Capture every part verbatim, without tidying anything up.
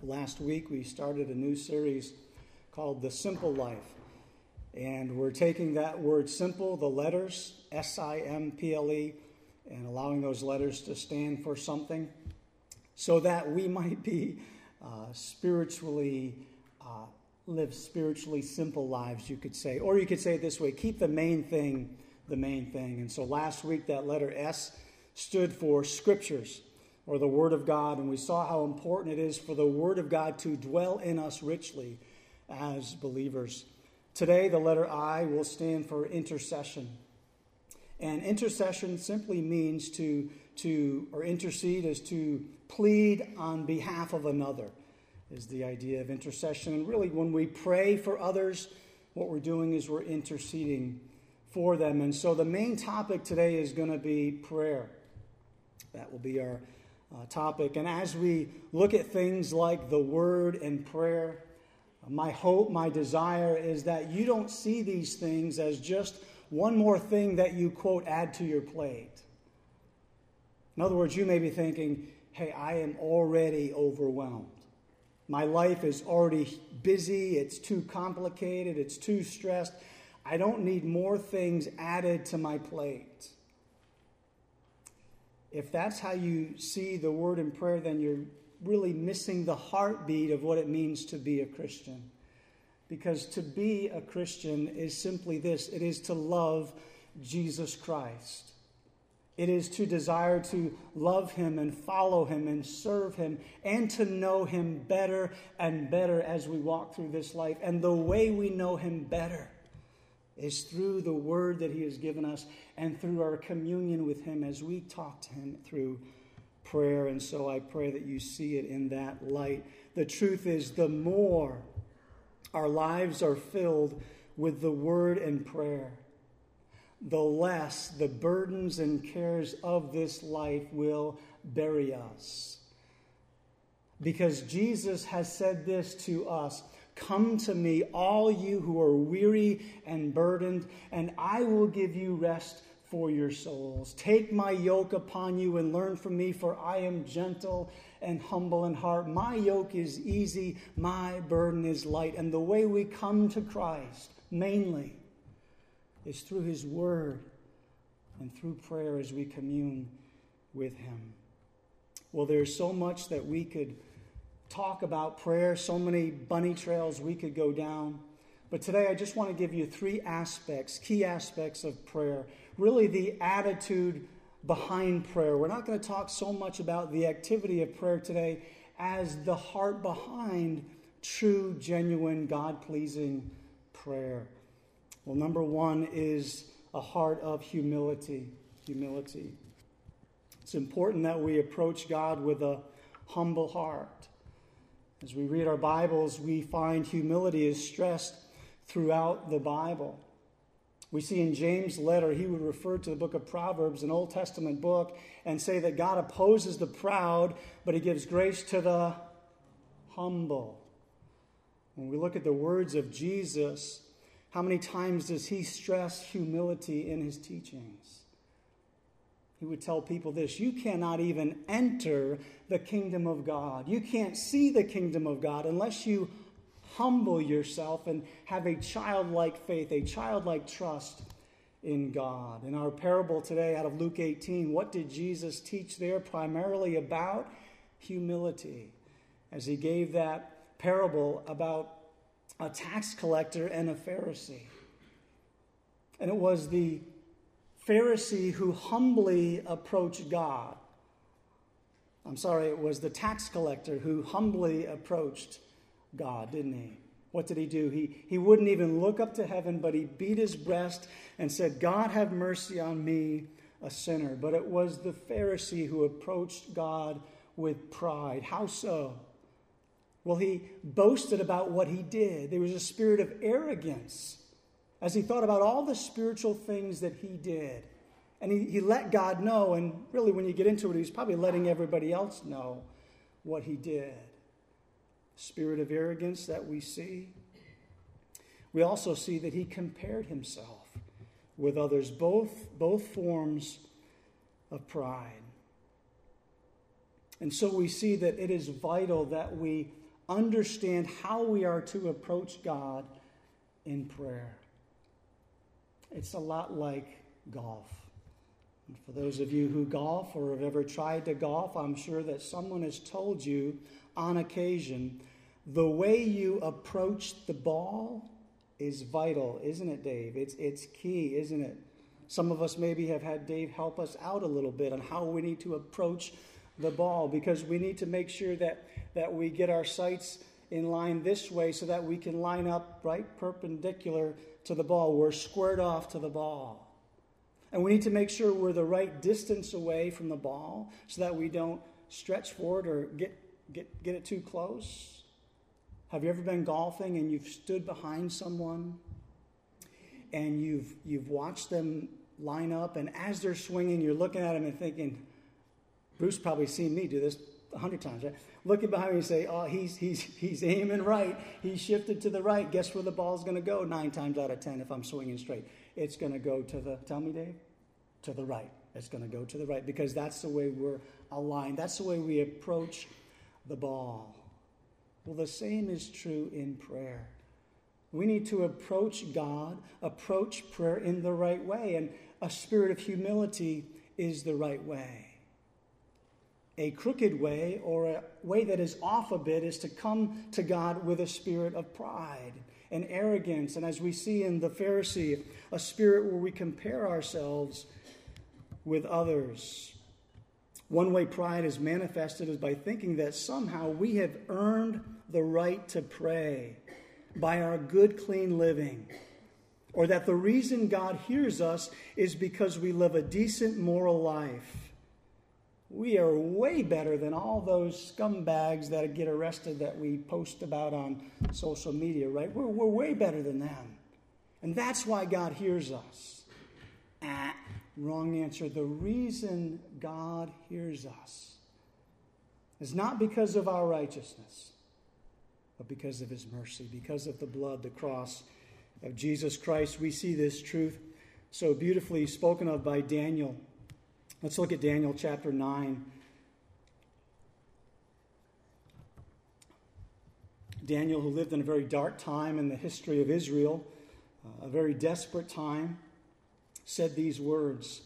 last week we started a new series called The Simple Life. And we're taking that word simple, the letters, S I M P L E, and allowing those letters to stand for something so that we might be uh, spiritually, uh, live spiritually simple lives, you could say. Or you could say it this way, keep the main thing the main thing. And so last week that letter S stood for Scriptures, or the Word of God, and we saw how important it is for the Word of God to dwell in us richly as believers. Today, the letter I will stand for intercession. And intercession simply means to, to or intercede is to plead on behalf of another, is the idea of intercession. And really, when we pray for others, what we're doing is we're interceding for them. And so the main topic today is going to be prayer. That will be our uh, topic. And as we look at things like the Word and prayer, my hope, my desire is that you don't see these things as just one more thing that you, quote, add to your plate. In other words, you may be thinking, hey, I am already overwhelmed. My life is already busy. It's too complicated. It's too stressed. I don't need more things added to my plate. If that's how you see the Word and prayer, then you're really missing the heartbeat of what it means to be a Christian. Because to be a Christian is simply this. It is to love Jesus Christ. It is to desire to love Him and follow Him and serve Him and to know Him better and better as we walk through this life. And the way we know Him better is through the Word that He has given us and through our communion with Him as we talk to Him through prayer. And so I pray that you see it in that light. The truth is, the more our lives are filled with the Word and prayer, the less the burdens and cares of this life will bury us. Because Jesus has said this to us, "Come to me, all you who are weary and burdened, and I will give you rest for your souls. Take my yoke upon you and learn from me, for I am gentle and humble in heart. My yoke is easy, my burden is light." And the way we come to Christ, mainly, is through His Word and through prayer as we commune with Him. Well, there's so much that we could talk about prayer, so many bunny trails we could go down. But today I just want to give you three aspects, key aspects of prayer. Really the attitude behind prayer. We're not going to talk so much about the activity of prayer today as the heart behind true, genuine, God-pleasing prayer. Well, number one is a heart of humility. Humility. It's important that we approach God with a humble heart. As we read our Bibles, we find humility is stressed throughout the Bible. We see in James' letter, he would refer to the book of Proverbs, an Old Testament book, and say that God opposes the proud, but He gives grace to the humble. When we look at the words of Jesus, how many times does He stress humility in His teachings? He would tell people this: you cannot even enter the kingdom of God. You can't see the kingdom of God unless you humble yourself and have a childlike faith, a childlike trust in God. In our parable today out of Luke eighteen, what did Jesus teach there? Primarily about humility, as He gave that parable about a tax collector and a Pharisee. And it was the Pharisee who humbly approached God. I'm sorry, it was the tax collector who humbly approached God, didn't he? What did he do? He, he wouldn't even look up to heaven, but he beat his breast and said, "God, have mercy on me, a sinner." But it was the Pharisee who approached God with pride. How so? Well, he boasted about what he did. There was a spirit of arrogance as he thought about all the spiritual things that he did. And he, he let God know, and really when you get into it, he's probably letting everybody else know what he did. Spirit of arrogance that we see. We also see that he compared himself with others, both, both forms of pride. And so we see that it is vital that we understand how we are to approach God in prayer. It's a lot like golf. And for those of you who golf or have ever tried to golf, I'm sure that someone has told you on occasion, the way you approach the ball is vital, isn't it, Dave? It's it's key, isn't it? Some of us maybe have had Dave help us out a little bit on how we need to approach the ball, because we need to make sure that, that we get our sights in line this way so that we can line up right perpendicular to the ball. We're squared off to the ball. And we need to make sure we're the right distance away from the ball so that we don't stretch forward or get, get, get it too close. Have you ever been golfing and you've stood behind someone and you've you've watched them line up, and as they're swinging, you're looking at them and thinking, Bruce probably seen me do this a hundred times, right? Looking behind me and say, oh, he's he's he's aiming right. He's shifted to the right. Guess where the ball's going to go? Nine times out of ten, if I'm swinging straight, it's going to go to the, tell me, Dave? To the right. It's going to go to the right, because that's the way we're aligned. That's the way we approach the ball. Well, the same is true in prayer. We need to approach God, approach prayer in the right way, and a spirit of humility is the right way. A crooked way, or a way that is off a bit, is to come to God with a spirit of pride and arrogance, and as we see in the Pharisee, a spirit where we compare ourselves with others. One way pride is manifested is by thinking that somehow we have earned the right to pray by our good, clean living, or that the reason God hears us is because we live a decent, moral life. We are way better than all those scumbags that get arrested that we post about on social media, right? We're, we're way better than them. And that's why God hears us. Ah, wrong answer. The reason God hears us is not because of our righteousness, but because of his mercy, because of the blood, the cross of Jesus Christ. We see this truth so beautifully spoken of by Daniel. Let's look at Daniel chapter nine. Daniel, who lived in a very dark time in the history of Israel, uh, a very desperate time, said these words.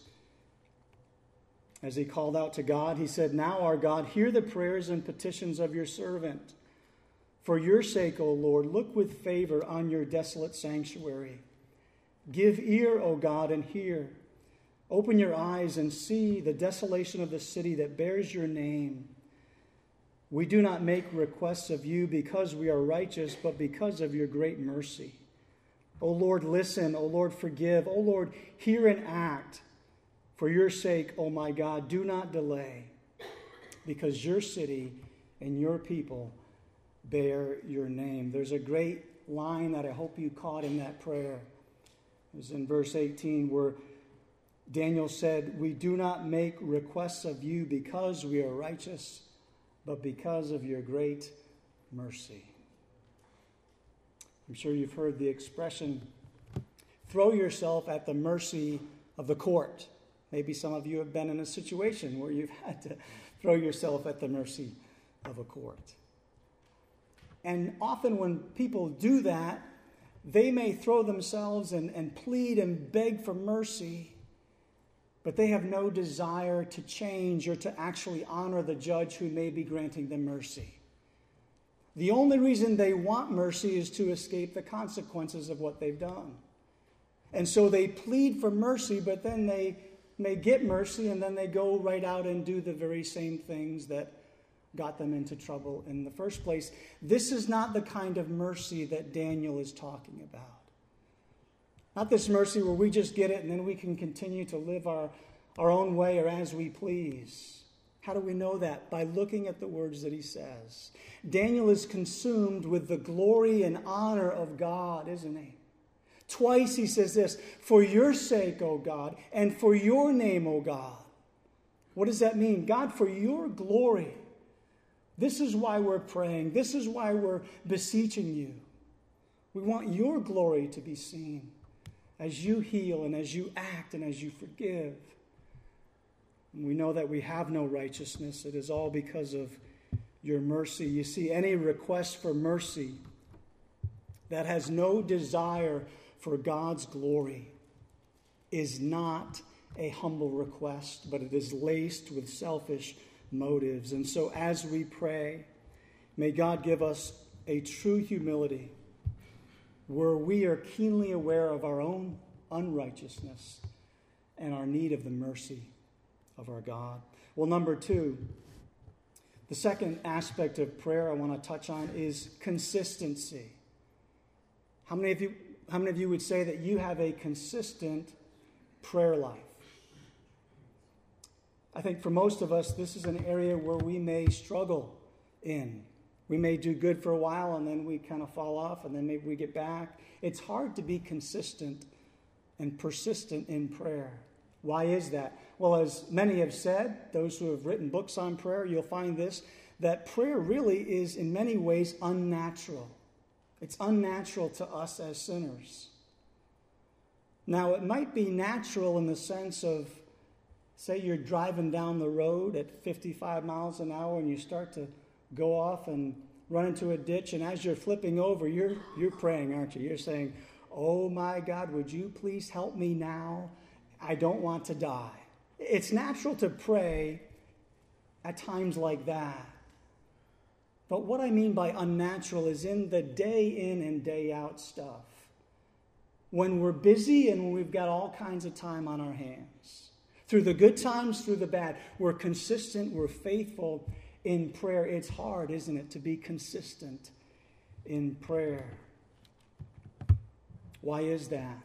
As he called out to God, he said, "Now, our God, hear the prayers and petitions of your servant. For your sake, O Lord, look with favor on your desolate sanctuary. Give ear, O God, and hear. Open your eyes and see the desolation of the city that bears your name. We do not make requests of you because we are righteous, but because of your great mercy. O Lord, listen. O Lord, forgive. O Lord, hear and act. For your sake, O my God, do not delay, because your city and your people bear your name." There's a great line that I hope you caught in that prayer. It was in verse eighteen, where Daniel said, "We do not make requests of you because we are righteous, but because of your great mercy." I'm sure you've heard the expression, throw yourself at the mercy of the court. Maybe some of you have been in a situation where you've had to throw yourself at the mercy of a court. And often when people do that, they may throw themselves and, and plead and beg for mercy, but they have no desire to change or to actually honor the judge who may be granting them mercy. The only reason they want mercy is to escape the consequences of what they've done. And so they plead for mercy, but then they may get mercy, and then they go right out and do the very same things that got them into trouble in the first place. This is not the kind of mercy that Daniel is talking about. Not this mercy where we just get it and then we can continue to live our, our own way or as we please. How do we know that? By looking at the words that he says. Daniel is consumed with the glory and honor of God, isn't he? Twice he says this, "For your sake, O God, and for your name, O God." What does that mean? God, for your glory. This is why we're praying. This is why we're beseeching you. We want your glory to be seen as you heal and as you act and as you forgive. And we know that we have no righteousness. It is all because of your mercy. You see, any request for mercy that has no desire for God's glory is not a humble request, but it is laced with selfish motives. And so as we pray, may God give us a true humility where we are keenly aware of our own unrighteousness and our need of the mercy of our God. Well, number two, the second aspect of prayer I want to touch on is consistency. How many of you, how many of you would say that you have a consistent prayer life? I think for most of us, this is an area where we may struggle in. We may do good for a while and then we kind of fall off and then maybe we get back. It's hard to be consistent and persistent in prayer. Why is that? Well, as many have said, those who have written books on prayer, you'll find this, that prayer really is in many ways unnatural. It's unnatural to us as sinners. Now, it might be natural in the sense of, say you're driving down the road at fifty-five miles an hour and you start to go off and run into a ditch, and as you're flipping over, you're you're praying, aren't you? You're saying, "Oh my God, would you please help me now? I don't want to die." It's natural to pray at times like that. But what I mean by unnatural is in the day in and day out stuff. When we're busy and when we've got all kinds of time on our hands. Through the good times, through the bad. We're consistent, we're faithful in prayer. It's hard, isn't it, to be consistent in prayer. Why is that?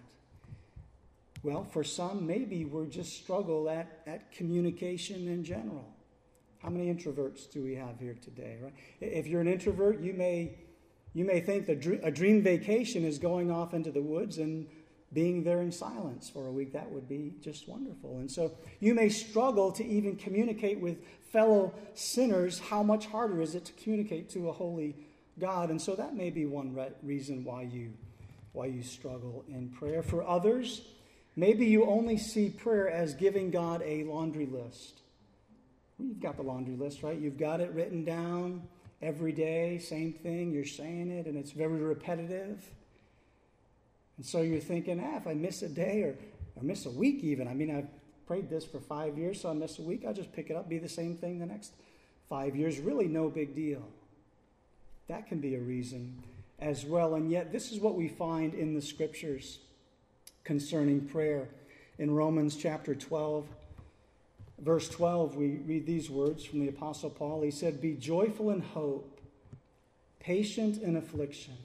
Well, for some, maybe we're just struggle at, at communication in general. How many introverts do we have here today, right? If you're an introvert, you may you may think that a dream vacation is going off into the woods and being there in silence for a week. That would be just wonderful. And so you may struggle to even communicate with fellow sinners. How much harder is it to communicate to a holy God? And so that may be one re- reason why you why you struggle in prayer. For others, maybe you only see prayer as giving God a laundry list. You've got the laundry list, right? You've got it written down every day, same thing. You're saying it, and it's very repetitive. And so you're thinking, ah, if I miss a day or, or miss a week even, I mean, I've prayed this for five years, so I miss a week, I'll just pick it up, be the same thing the next five years. Really no big deal. That can be a reason as well. And yet this is what we find in the Scriptures concerning prayer. In Romans chapter twelve, verse twelve, we read these words from the Apostle Paul. He said, "Be joyful in hope, patient in affliction,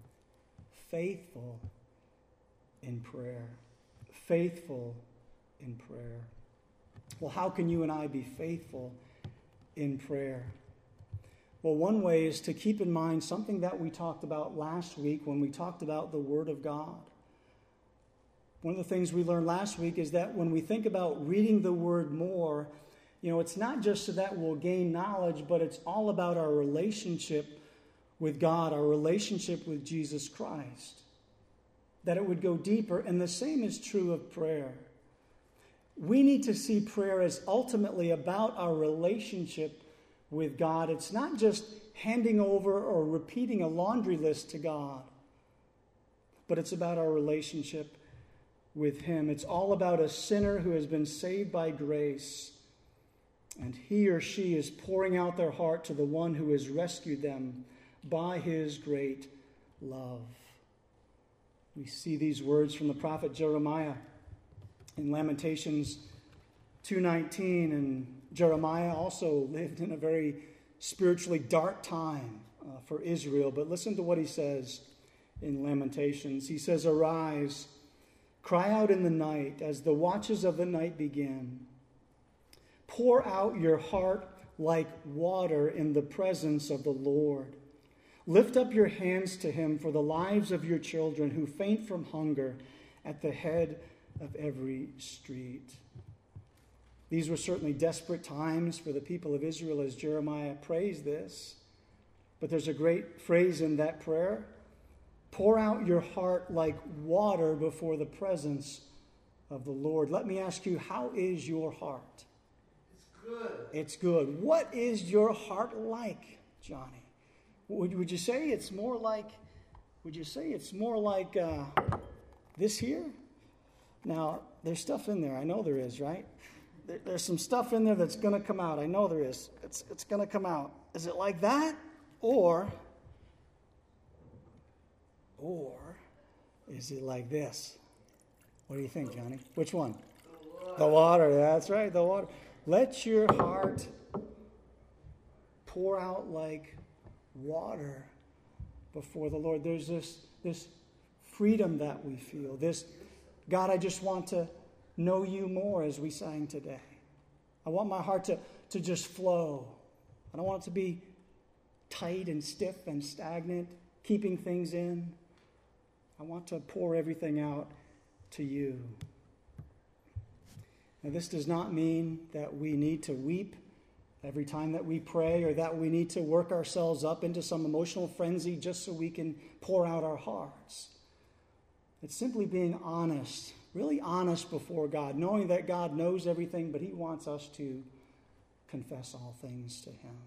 faithful in prayer." Faithful in prayer. Well, how can you and I be faithful in prayer? Well, one way is to keep in mind something that we talked about last week when we talked about the Word of God. One of the things we learned last week is that when we think about reading the Word more, you know, it's not just so that we'll gain knowledge, but it's all about our relationship with God, our relationship with Jesus Christ. That it would go deeper, and the same is true of prayer. We need to see prayer as ultimately about our relationship with God. It's not just handing over or repeating a laundry list to God, but it's about our relationship with Him. It's all about a sinner who has been saved by grace, and he or she is pouring out their heart to the one who has rescued them by His great love. We see these words from the prophet Jeremiah in Lamentations two nineteen, and Jeremiah also lived in a very spiritually dark time uh, for Israel. But listen to what he says in Lamentations. He says, "Arise, cry out in the night as the watches of the night begin. Pour out your heart like water in the presence of the Lord. Lift up your hands to Him for the lives of your children who faint from hunger at the head of every street." These were certainly desperate times for the people of Israel as Jeremiah prays this. But there's a great phrase in that prayer. Pour out your heart like water before the presence of the Lord. Let me ask you, how is your heart? It's good. It's good. What is your heart like? Johnny? Would, would you say it's more like, would you say it's more like uh, this here? Now, there's stuff in there. I know there is, right? There, there's some stuff in there that's going to come out. I know there is. It's, it's going to come out. Is it like that? Or, or is it like this? What do you think, Johnny? Which one? The water. The water. That's right, the water. Let your heart pour out like water before the Lord. There's this, this freedom that we feel. This, God, I just want to know you more, as we sang today. I want my heart to, to just flow. I don't want it to be tight and stiff and stagnant, keeping things in. I want to pour everything out to you. Now, this does not mean that we need to weep every time that we pray, or that we need to work ourselves up into some emotional frenzy just so we can pour out our hearts. It's simply being honest, really honest before God, knowing that God knows everything, but he wants us to confess all things to him.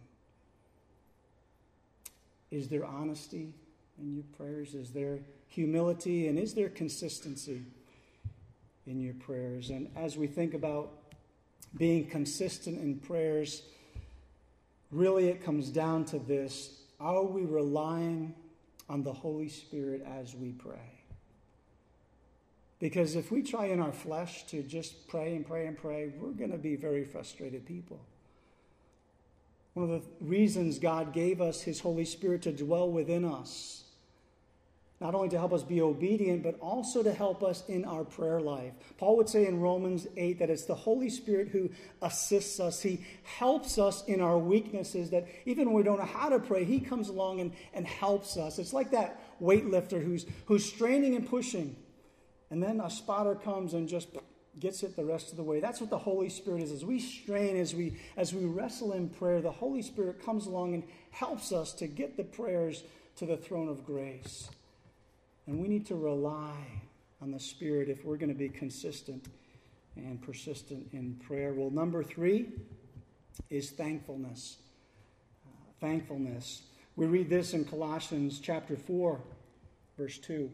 Is there honesty in your prayers? Is there humility? And is there consistency in your prayers? And as we think about being consistent in prayers, really it comes down to this: are we relying on the Holy Spirit as we pray? Because if we try in our flesh to just pray and pray and pray, we're going to be very frustrated people. One of the reasons God gave us his Holy Spirit to dwell within us, not only to help us be obedient, but also to help us in our prayer life. Paul would say in Romans eight that it's the Holy Spirit who assists us. He helps us in our weaknesses, that even when we don't know how to pray, he comes along and, and helps us. It's like that weightlifter who's, who's straining and pushing, and then a spotter comes and just gets it the rest of the way. That's what the Holy Spirit is. As we strain, as we, as we wrestle in prayer, the Holy Spirit comes along and helps us to get the prayers to the throne of grace. And we need to rely on the Spirit if we're going to be consistent and persistent in prayer. Well, number three is thankfulness. Uh, thankfulness. We read this in Colossians chapter four, verse two.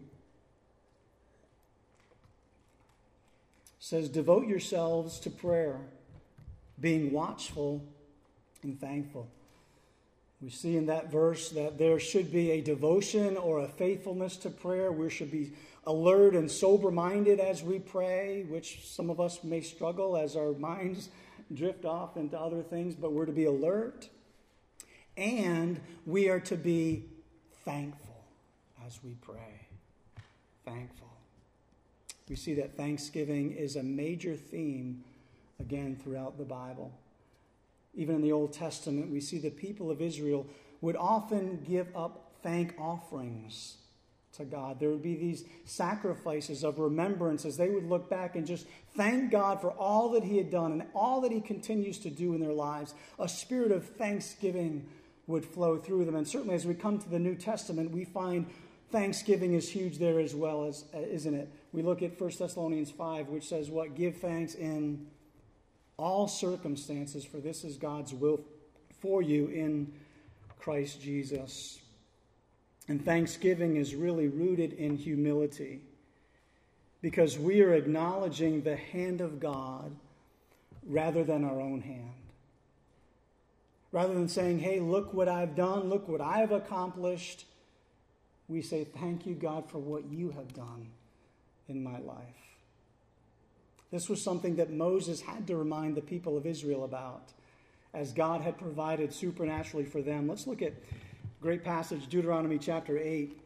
It says, devote yourselves to prayer, being watchful and thankful. We see in that verse that there should be a devotion or a faithfulness to prayer. We should be alert and sober-minded as we pray, which some of us may struggle as our minds drift off into other things, but we're to be alert. And we are to be thankful as we pray. Thankful. We see that thanksgiving is a major theme, again, throughout the Bible. Even in the Old Testament, we see the people of Israel would often give up thank offerings to God. There would be these sacrifices of remembrance as they would look back and just thank God for all that he had done and all that he continues to do in their lives. A spirit of thanksgiving would flow through them. And certainly as we come to the New Testament, we find thanksgiving is huge there as well, as isn't it? We look at First Thessalonians five, which says what? Give thanks in all circumstances, for this is God's will for you in Christ Jesus. And thanksgiving is really rooted in humility, because we are acknowledging the hand of God rather than our own hand. Rather than saying, hey, look what I've done, look what I've accomplished, we say, thank you, God, for what you have done in my life. This was something that Moses had to remind the people of Israel about, as God had provided supernaturally for them. Let's look at a great passage, Deuteronomy chapter eight,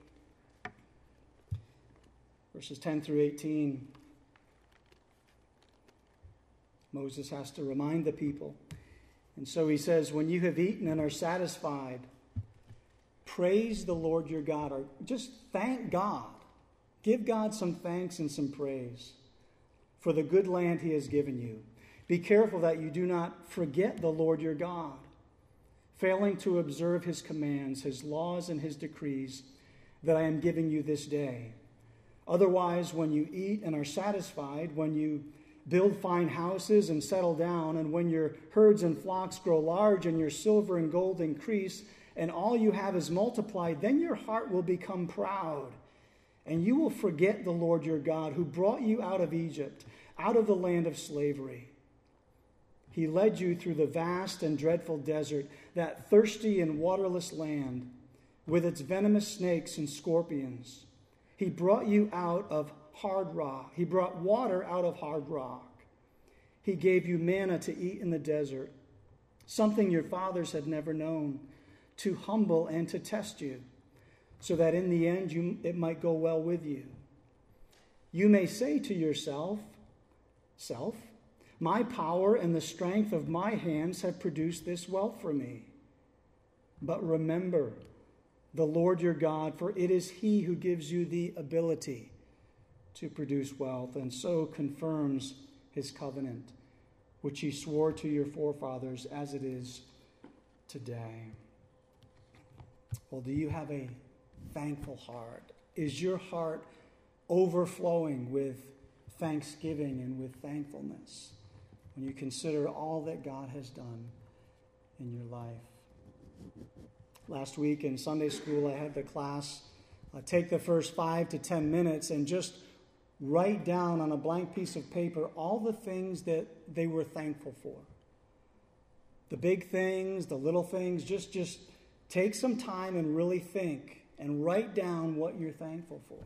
verses ten through eighteen. Moses has to remind the people. And so he says, when you have eaten and are satisfied, praise the Lord your God, or just thank God. Give God some thanks and some praise for the good land he has given you. Be careful that you do not forget the Lord your God, failing to observe his commands, his laws, and his decrees that I am giving you this day. Otherwise, when you eat and are satisfied, when you build fine houses and settle down, and when your herds and flocks grow large and your silver and gold increase, and all you have is multiplied, then your heart will become proud, and you will forget the Lord your God, who brought you out of Egypt, out of the land of slavery. He led you through the vast and dreadful desert, that thirsty and waterless land, with its venomous snakes and scorpions. He brought you out of hard rock. He brought water out of hard rock. He gave you manna to eat in the desert, something your fathers had never known, to humble and to test you, so that in the end you, it might go well with you. You may say to yourself, Self, my power and the strength of my hands have produced this wealth for me. But remember the Lord your God, for it is he who gives you the ability to produce wealth, and so confirms his covenant, which he swore to your forefathers as it is today. Well, do you have a thankful heart? Is your heart overflowing with thanksgiving and with thankfulness when you consider all that God has done in your life? Last week in Sunday school, I had the class uh, take the first five to ten minutes and just write down on a blank piece of paper all the things that they were thankful for. The big things, the little things, just, just take some time and really think and write down what you're thankful for.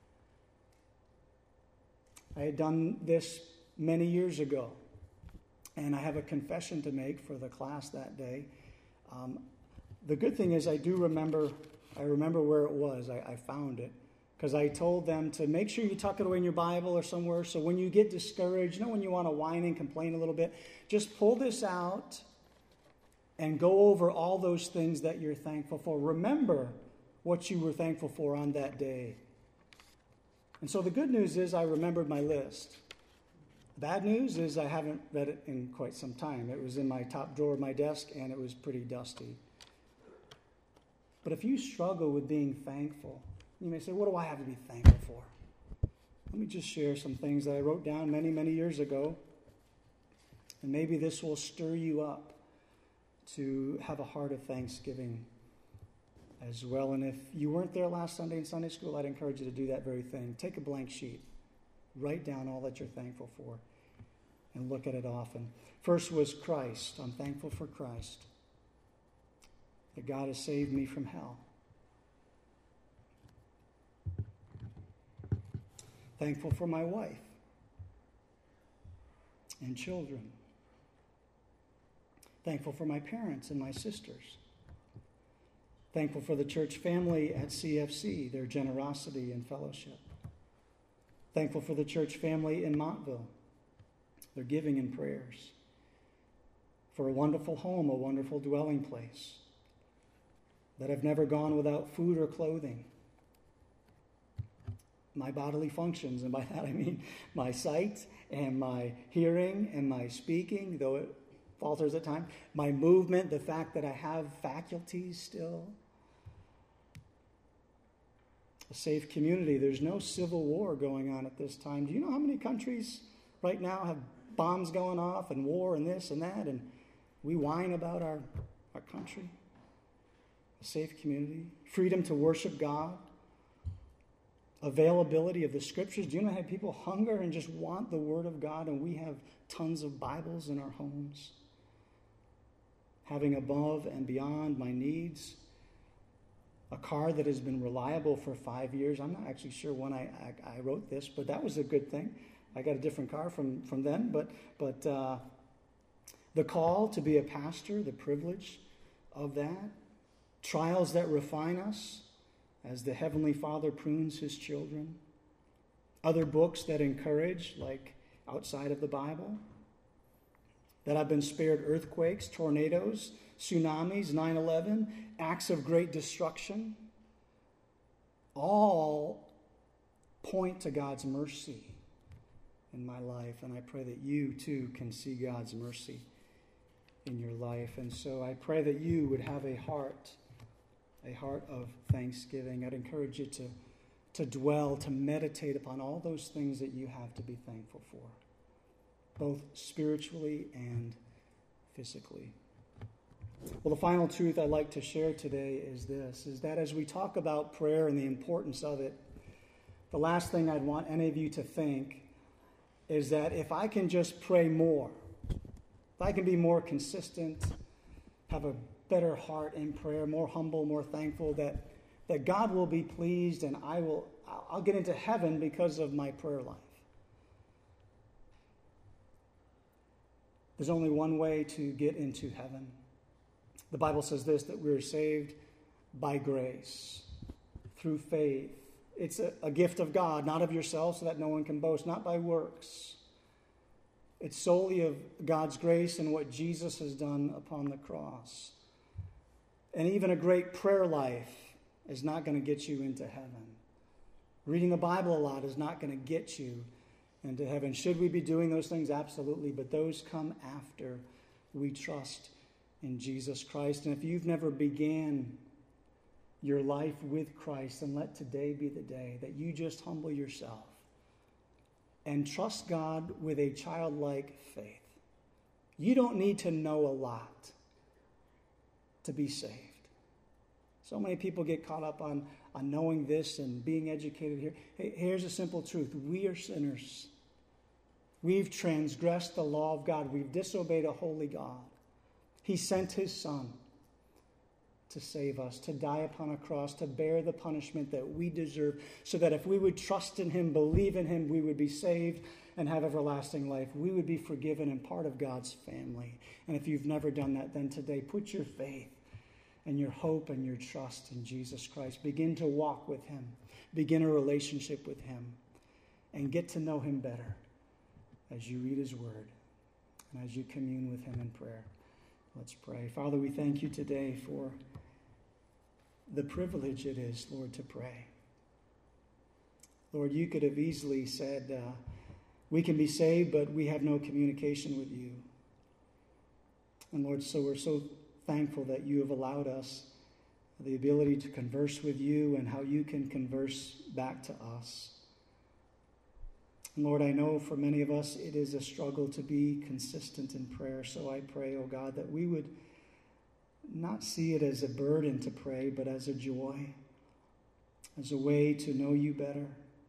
I had done this many years ago, and I have a confession to make for the class that day. Um, the good thing is I do remember, I remember where it was. I, I found it. Because I told them to make sure you tuck it away in your Bible or somewhere, so when you get discouraged, you know, when you want to whine and complain a little bit, just pull this out and go over all those things that you're thankful for. Remember what you were thankful for on that day. And so the good news is I remembered my list. The bad news is I haven't read it in quite some time. It was in my top drawer of my desk, and it was pretty dusty. But if you struggle with being thankful, you may say, what do I have to be thankful for? Let me just share some things that I wrote down many, many years ago. And maybe this will stir you up to have a heart of thanksgiving as well. And if you weren't there last Sunday in Sunday school, I'd encourage you to do that very thing. Take a blank sheet. Write down all that you're thankful for and look at it often. First was Christ. I'm thankful for Christ, that God has saved me from hell. Thankful for my wife and children. Thankful for my parents and my sisters. Thankful for the church family at C F C, their generosity and fellowship. Thankful for the church family in Montville, their giving and prayers. For a wonderful home, a wonderful dwelling place, that I've never gone without food or clothing. My bodily functions, and by that I mean my sight and my hearing and my speaking, though it falters at times, my movement, the fact that I have faculties still. A safe community. There's no civil war going on at this time. Do you know how many countries right now have bombs going off and war and this and that, and we whine about our, our country? A safe community. Freedom to worship God. Availability of the scriptures. Do you know how people hunger and just want the word of God, and we have tons of Bibles in our homes? Having above and beyond my needs. A car that has been reliable for five years. I'm not actually sure when I, I, I wrote this, but that was a good thing. I got a different car from, from then, but, but uh, the call to be a pastor, the privilege of that. Trials that refine us, as the Heavenly Father prunes his children. Other books that encourage, like outside of the Bible. That I've been spared earthquakes, tornadoes, tsunamis, nine eleven, acts of great destruction. All point to God's mercy in my life. And I pray that you too can see God's mercy in your life. And so I pray that you would have a heart a heart of thanksgiving. I'd encourage you to, to dwell, to meditate upon all those things that you have to be thankful for, both spiritually and physically. Well, the final truth I'd like to share today is this, is that as we talk about prayer and the importance of it, the last thing I'd want any of you to think is that if I can just pray more, if I can be more consistent, have a better heart in prayer, more humble, more thankful, that, that God will be pleased and I will, I'll get into heaven because of my prayer life. There's only one way to get into heaven. The Bible says this, that we're saved by grace, through faith. It's a, a gift of God, not of yourself, so that no one can boast, not by works. It's solely of God's grace and what Jesus has done upon the cross. And even a great prayer life is not going to get you into heaven. Reading the Bible a lot is not going to get you into heaven. Should we be doing those things? Absolutely. But those come after we trust in Jesus Christ. And if you've never began your life with Christ, then let today be the day that you just humble yourself and trust God with a childlike faith. You don't need to know a lot to be saved. So many people get caught up on, on knowing this and being educated here. Hey, here's a simple truth. We are sinners. We've transgressed the law of God. We've disobeyed a holy God. He sent his Son to save us, to die upon a cross, to bear the punishment that we deserve, so that if we would trust in him, believe in him, we would be saved and have everlasting life. We would be forgiven and part of God's family. And if you've never done that, then today put your faith and your hope and your trust in Jesus Christ. Begin to walk with him. Begin a relationship with him. And get to know him better as you read his word and as you commune with him in prayer. Let's pray. Father, we thank you today for the privilege it is, Lord, to pray. Lord, you could have easily said, uh, we can be saved, but we have no communication with you. And Lord, so we're so thankful that you have allowed us the ability to converse with you and how you can converse back to us. And Lord, I know for many of us it is a struggle to be consistent in prayer. So I pray, oh God, that we would not see it as a burden to pray, but as a joy, as a way to know you better,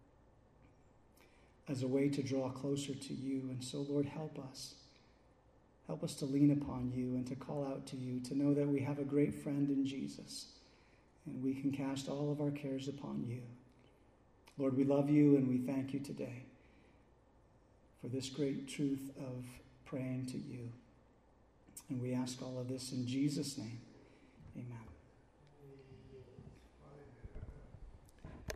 as a way to draw closer to you. And so, Lord, help us. Help us to lean upon you and to call out to you, to know that we have a great friend in Jesus, and we can cast all of our cares upon you. Lord, we love you and we thank you today for this great truth of praying to you. And we ask all of this in Jesus' name. Amen.